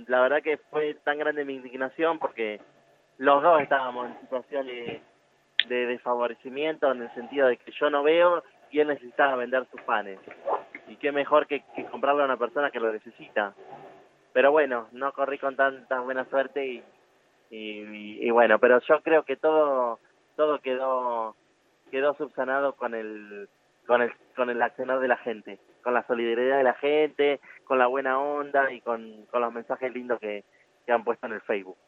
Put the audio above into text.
la verdad que fue tan grande mi indignación porque los dos estábamos en situaciones de desfavorecimiento en el sentido de que yo no veo y él necesitaba vender sus panes. Y qué mejor que comprarle a una persona que lo necesita. Pero bueno, no corrí con tanta buena suerte y bueno, pero yo creo que todo quedó subsanado con el accionar de la gente, con la solidaridad de la gente, con la buena onda y con los mensajes lindos que han puesto en el Facebook.